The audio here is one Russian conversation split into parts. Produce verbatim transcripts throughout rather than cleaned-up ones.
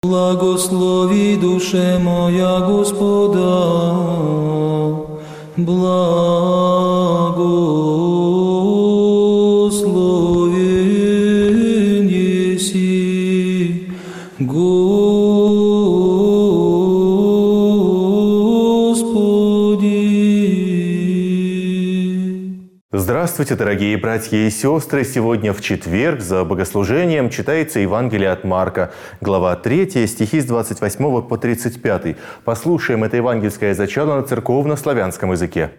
Благослови, душе моя, Господа, благословен еси, Господи. Здравствуйте, дорогие братья и сестры! Сегодня в четверг за богослужением читается Евангелие от Марка, глава третья, стихи с двадцать восьмого по тридцать пятый. Послушаем это евангельское зачало на церковно-славянском языке.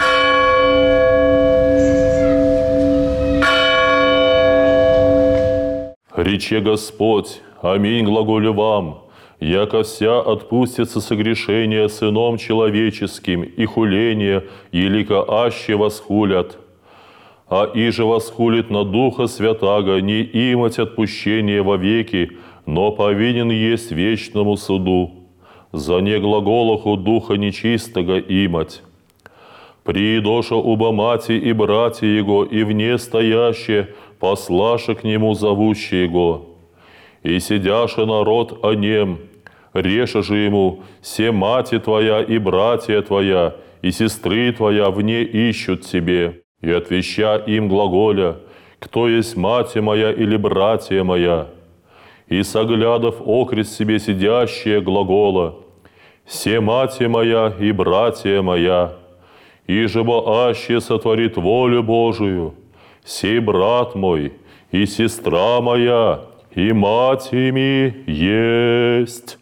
«Рече Господь, аминь глаголю вам, яко вся отпустится согрешение сыном человеческим, и хуление, елико аще восхулят. А иже восхулит на Духа Святаго, не имать отпущения вовеки, но повинен есть вечному суду, за неглаголоху Духа нечистого имать. Приидоша уба мати и братья его, и вне стоящие, послаше к нему зовущие его. И сидяше народ о нем, реша же ему, се мати твоя и братья твоя, и сестры твоя вне ищут тебе. И отвеща им глаголя, кто есть мати моя или братья моя. И соглядов окрест себе сидящие глагола, се мати моя и братья моя. И жебо аще сотворит волю Божию, сей брат мой и сестра моя, и мать ими есть».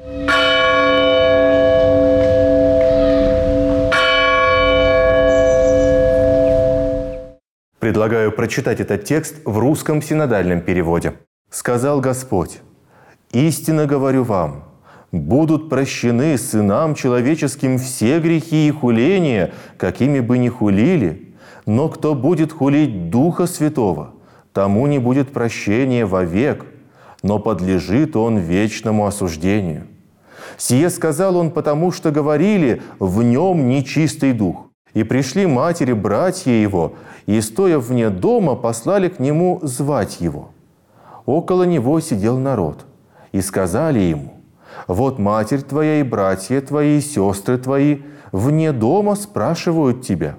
Предлагаю прочитать этот текст в русском синодальном переводе. «Сказал Господь: истинно говорю вам, будут прощены сынам человеческим все грехи и хуления, какими бы ни хулили, но кто будет хулить Духа Святого, тому не будет прощения вовек, но подлежит он вечному осуждению. Сие сказал он, потому что говорили, в нем нечистый дух. И пришли матери, братья его, и, стоя вне дома, послали к нему звать его. Около него сидел народ, и сказали ему: вот матерь твоя и братья твои, и сестры твои вне дома спрашивают тебя.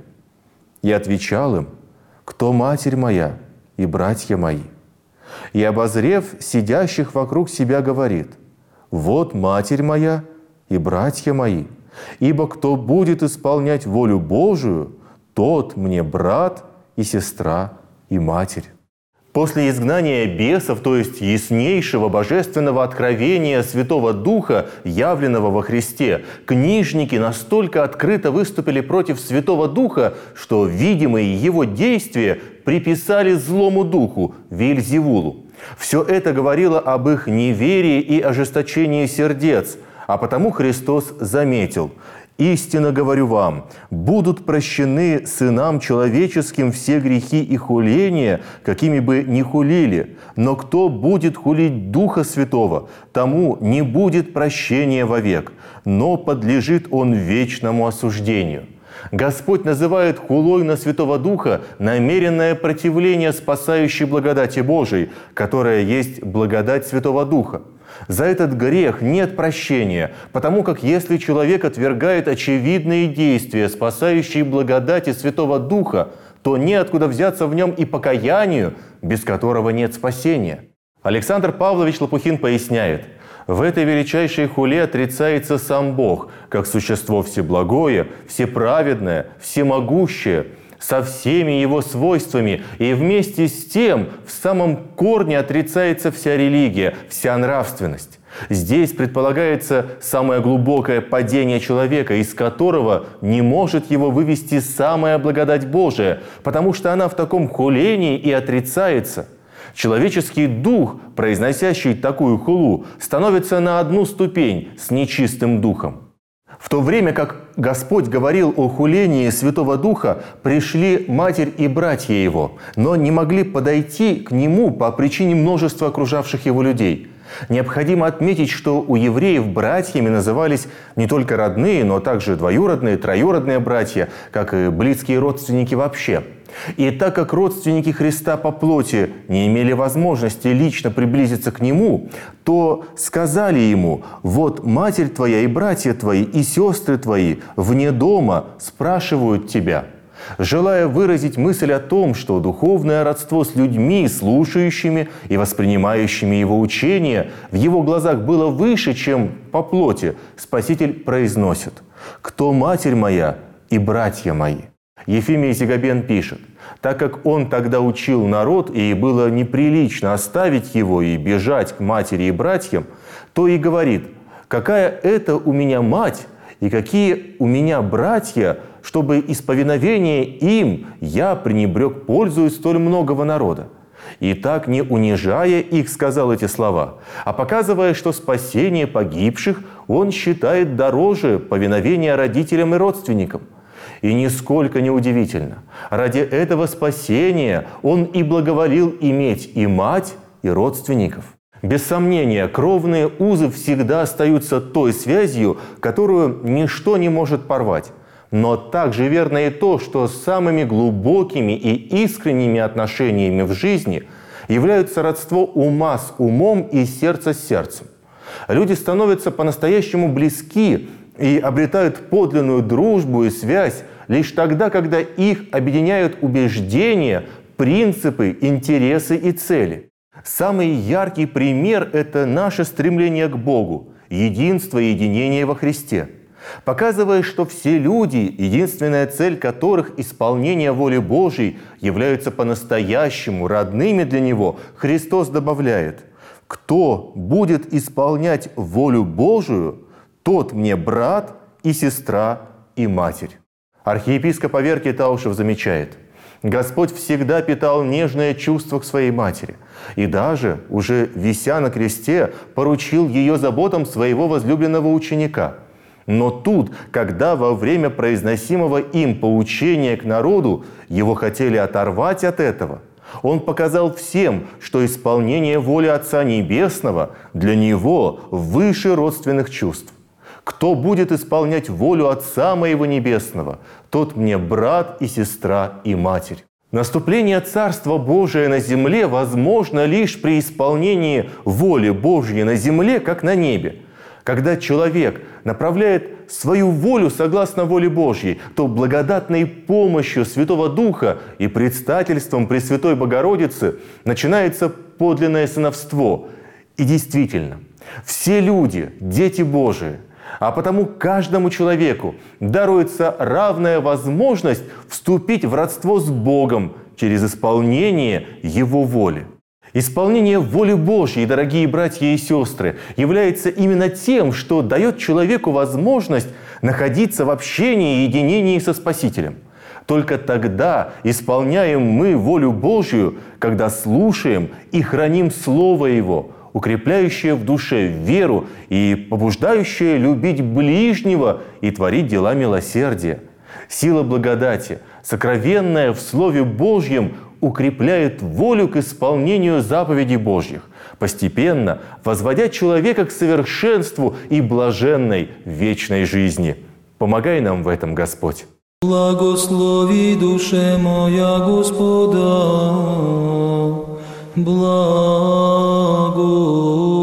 И отвечал им: кто матерь моя и братья мои? И, обозрев сидящих вокруг себя, говорит: вот матерь моя и братья мои. Ибо кто будет исполнять волю Божию, тот мне брат и сестра и матерь». После изгнания бесов, то есть яснейшего божественного откровения Святого Духа, явленного во Христе, книжники настолько открыто выступили против Святого Духа, что видимые его действия приписали злому духу Вельзевулу. Все это говорило об их неверии и ожесточении сердец, а потому Христос заметил: «Истинно говорю вам, будут прощены сынам человеческим все грехи и хуления, какими бы ни хулили, но кто будет хулить Духа Святого, тому не будет прощения вовек, но подлежит он вечному осуждению». Господь называет хулой на Святого Духа намеренное противление спасающей благодати Божией, которая есть благодать Святого Духа. За этот грех нет прощения, потому как если человек отвергает очевидные действия, спасающие благодати Святого Духа, то неоткуда взяться в нем и покаянию, без которого нет спасения. Александр Павлович Лопухин поясняет: в этой величайшей хуле отрицается сам Бог, как существо всеблагое, всеправедное, всемогущее, со всеми его свойствами, и вместе с тем в самом корне отрицается вся религия, вся нравственность. Здесь предполагается самое глубокое падение человека, из которого не может его вывести самая благодать Божия, потому что она в таком хулении и отрицается. Человеческий дух, произносящий такую хулу, становится на одну ступень с нечистым духом. В то время как Господь говорил о хулении Святого Духа, пришли матерь и братья его, но не могли подойти к нему по причине множества окружавших его людей. Необходимо отметить, что у евреев братьями назывались не только родные, но также двоюродные, троюродные братья, как и близкие родственники вообще. И так как родственники Христа по плоти не имели возможности лично приблизиться к Нему, то сказали Ему: «Вот матерь твоя и братья твои, и сестры твои вне дома спрашивают тебя», желая выразить мысль о том, что духовное родство с людьми, слушающими и воспринимающими Его учение, в Его глазах было выше, чем по плоти, Спаситель произносит: «Кто матерь моя и братья мои». Ефимий Зигабен пишет: «Так как он тогда учил народ, и было неприлично оставить его и бежать к матери и братьям, то и говорит: какая это у меня мать и какие у меня братья, чтобы из повиновения им я пренебрег пользою столь многого народа». И так, не унижая их, сказал эти слова, а показывая, что спасение погибших он считает дороже повиновения родителям и родственникам. И нисколько не удивительно. Ради этого спасения он и благоволил иметь и мать, и родственников. Без сомнения, кровные узы всегда остаются той связью, которую ничто не может порвать. Но также верно и то, что самыми глубокими и искренними отношениями в жизни являются родство ума с умом и сердца с сердцем. Люди становятся по-настоящему близки и обретают подлинную дружбу и связь лишь тогда, когда их объединяют убеждения, принципы, интересы и цели. Самый яркий пример – это наше стремление к Богу, единство и единение во Христе. Показывая, что все люди, единственная цель которых – исполнение воли Божьей, являются по-настоящему родными для Него, Христос добавляет: «Кто будет исполнять волю Божию, тот мне брат и сестра и матерь». Архиепископ Аверкий Таушев замечает: Господь всегда питал нежное чувство к своей матери и даже, уже вися на кресте, поручил ее заботам своего возлюбленного ученика. Но тут, когда во время произносимого им поучения к народу его хотели оторвать от этого, он показал всем, что исполнение воли Отца Небесного для него выше родственных чувств. «Кто будет исполнять волю Отца Моего Небесного, тот мне брат и сестра и матерь». Наступление Царства Божия на земле возможно лишь при исполнении воли Божьей на земле, как на небе. Когда человек направляет свою волю согласно воле Божьей, то благодатной помощью Святого Духа и предстательством Пресвятой Богородицы начинается подлинное сыновство. И действительно, все люди – дети Божии, а потому каждому человеку даруется равная возможность вступить в родство с Богом через исполнение Его воли. Исполнение воли Божьей, дорогие братья и сестры, является именно тем, что дает человеку возможность находиться в общении и единении со Спасителем. Только тогда исполняем мы волю Божью, когда слушаем и храним Слово Его, укрепляющее в душе веру и побуждающее любить ближнего и творить дела милосердия. Сила благодати, сокровенная в Слове Божьем, укрепляет волю к исполнению заповедей Божьих, постепенно возводя человека к совершенству и блаженной вечной жизни. Помогай нам в этом, Господь. Благослови душе моя Господа, благо.